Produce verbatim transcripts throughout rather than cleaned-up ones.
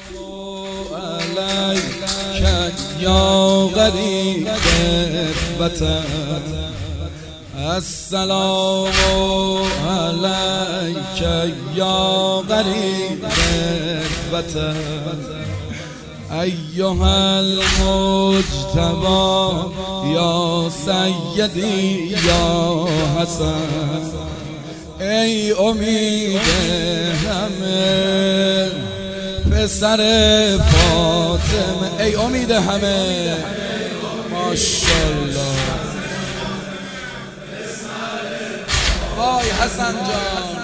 علیک یا غریب وطن، السلام علیک یا غریب وطن، ایها المجتبی یا سیدی یا حسن، ای امید همه پسر فاطمه، ای امید همه ماشاءالله. وای حسن جان،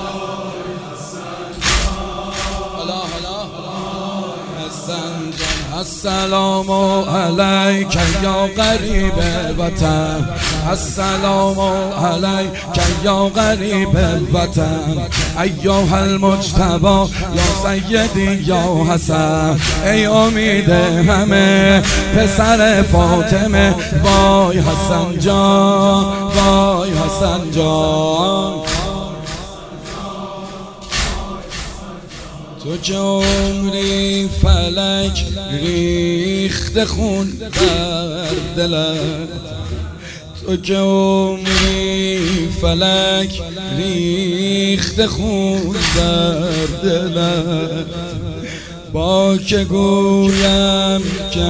حالا حالا حسن جان، السلام علیک یا غریب وطن، السلام علیک یا غریب وطن، ایها المجتبی یا سیدی یا حسن، ای امید همه پسر فاطمه، وای حسن جان، وای حسن جان. تو که عمری فلک ریخت خون بر دلت، تو که عمری فلک ریخت خون بر دلت، با که گویم که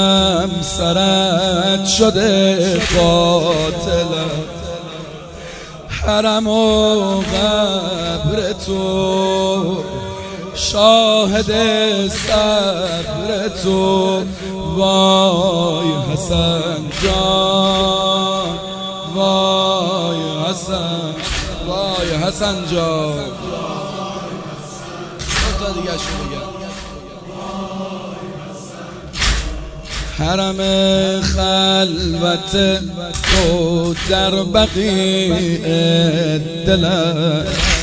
همسرت شده قاتلت، حرم و قبر تو شاهد صبر تو، وای حسن جان، وای حسن، وای حسن جان. تا دیگه شو بگم، حرم خلوت تو در بقیع دلت،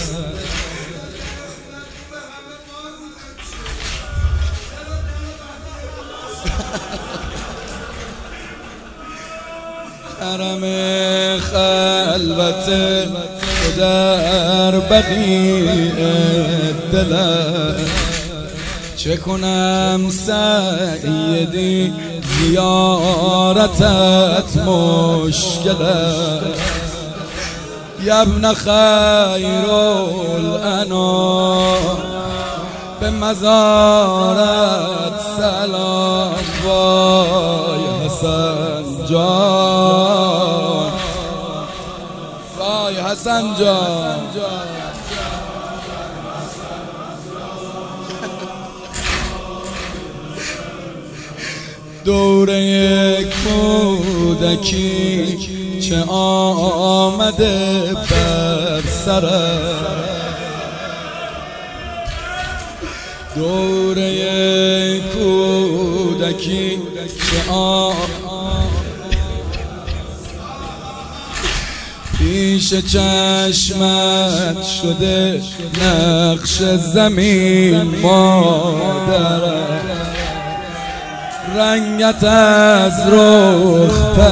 حرم خلوت در بقیع دلت، چه کنم سیدی زیارتت مشکلت، یا ابن خیر الانام به مزارت سلام، وای حسن جان، وای حسن جان. دوره کودکی چه آمده بر سرت، دوره کودکی چه آمده پیش چشمت شده نقش زمین مادرت، رنگت از رخ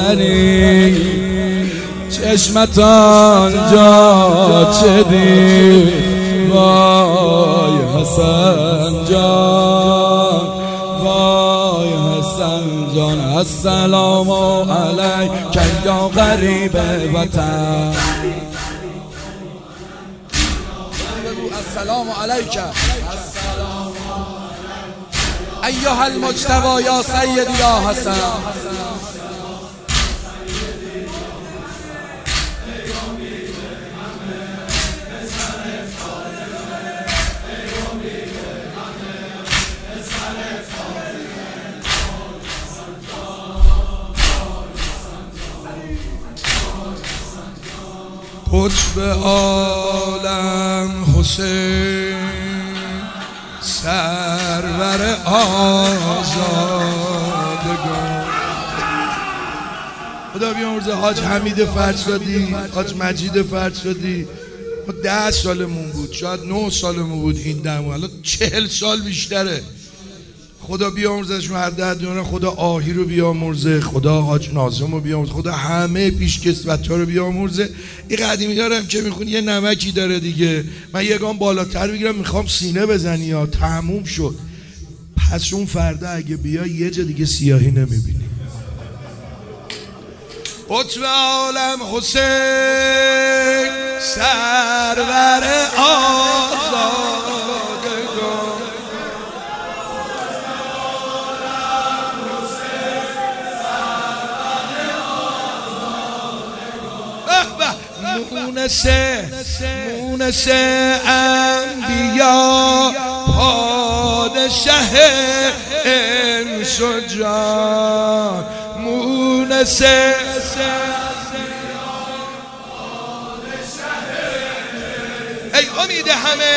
پرید چشمت آنجا چه دید، وای حسن جان، وای حسن جان. السلام علیک یا غریب وطن، السلام علیک ایها المجتبی یا سیدی یا حسن، قطب عالم حسین سرور آزادگان، خدا بیامرزه حاج حمید فرشادی، حاج مجید فرشادی. ما ده سالمون بود، شاید نه سالمون بود این دمو، الان چهل سال بیشتره. خدا بیامرزشون هر ده دونه، خدا آهی رو بیامرزه، خدا حاج ناظم رو بیامرزه، خدا همه پیشکسوت ها رو بیامرزه. این قدیمی دارم که میخونی یه نمکی داره دیگه، من یه گام بالاتر بگیرم میخوام سینه بزنی یا تموم شد. پس اون فردا اگه بیا یه جا دیگه سیاهی نمیبینی. قطب عالم حسین سرور آزادگان، مونس مونس انبیا پادشه انس و جان، مونس ای امید همه،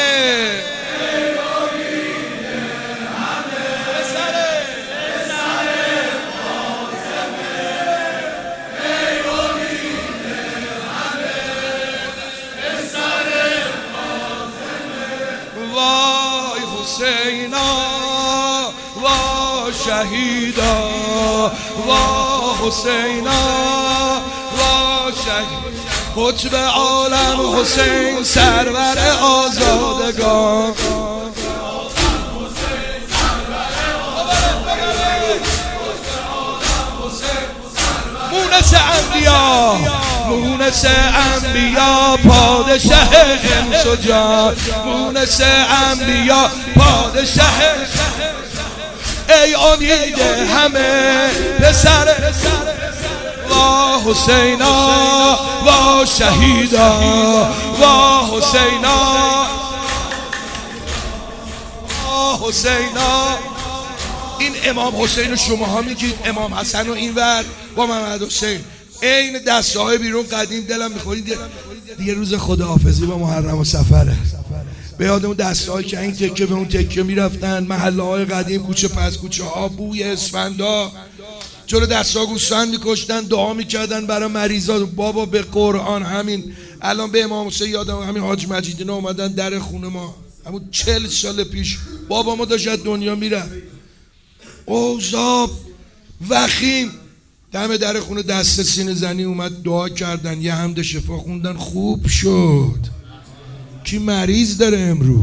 حسینا و شهیدا و حسینا و شهید، قطب عالم حسین سرور آزادگان، مونس انبیا مونس انبیا پادشه انس و جان، مونس انبیا پادشه، ای امید همه پسر و حسینا و شهیدا و حسینا و حسینا. این امام حسین رو شماها میگید، امام حسن و این ور با محمد حسین این دسته های بیرون قدیم دلم میخورید دیگه روز خداحافظی با محرم و سفره. به یاد اون دسته هایی که این تکه به اون تکه میرفتن، محله های قدیم، کوچه پس کوچه ها، بوی اسفندا، جلو دسته ها گوسفند میکشتن، دعا میکردن برای مریضا. بابا به قرآن همین الان به امام حسین یادم همین حاج مجید اینا اومدن در خونه ما همون چهل سال پیش، بابا ما داشت دنیا میرفت، اوضاع وخیم، دم در خونه دست سینه زنی اومد دعا کردن، یه حمد شفا خوندن، خوب شد. کی مریض داره امرو؟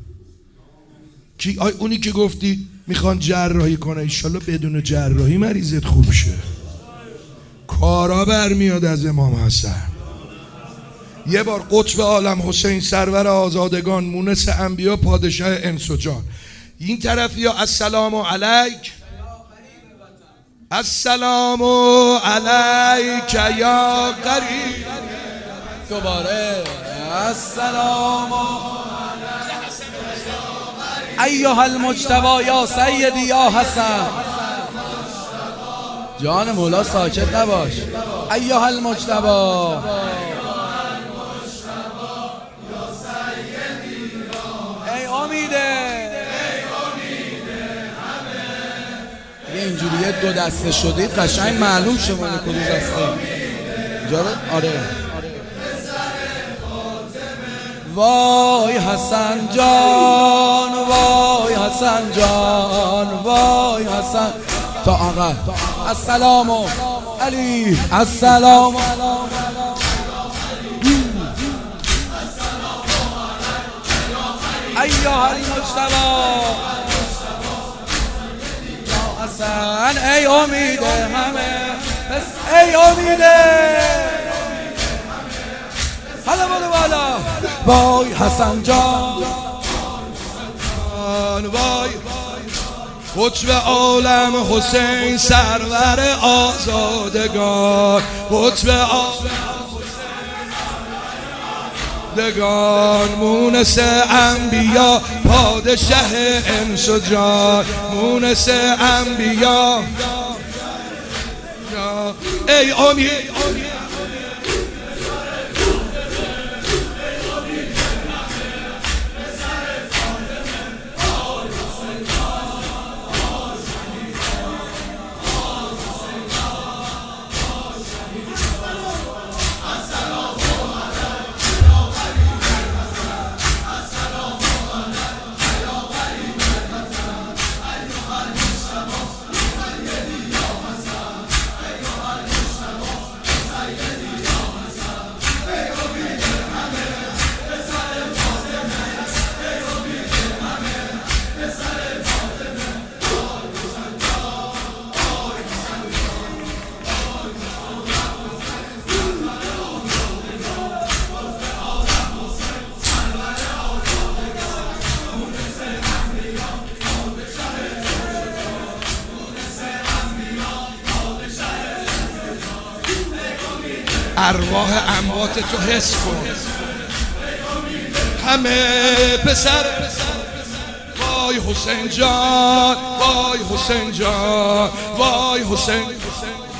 کی اونی که گفتی میخوان جراحی کنه، انشالله بدون جراحی مریضت خوب شه. کارا برمیاد از امام حسن. یه بار قطب عالم حسین سرور آزادگان، مونس انبیا پادشه انس و جان. این طرفی ها السلام علیک، السلام علیک یا قریب، دوباره السلام ایها المجتبی یا سیدی یا حسن. جان مولا ساکت نباش. ایها المجتبی ای امیده، اینجوریه دو دسته شدید قشنگ معلوم شما کدوم دسته. آره وای حسن جان، وای حسن جان، وای حسن تا آقا. السلام علی، السلام ایها المجتبی حسن، ای امیده همه، ای امیده حالا بودو بالا. وای حسن جان، وای قطب عالم حسین سرور آزادگان، قطب آزادگان، مونس انبیا پادشه انس و جان، مونس انبیا ای امید ارواح اموات تو حس کن. همه پسر وای حسین جان، وای حسین جان، وای حسین.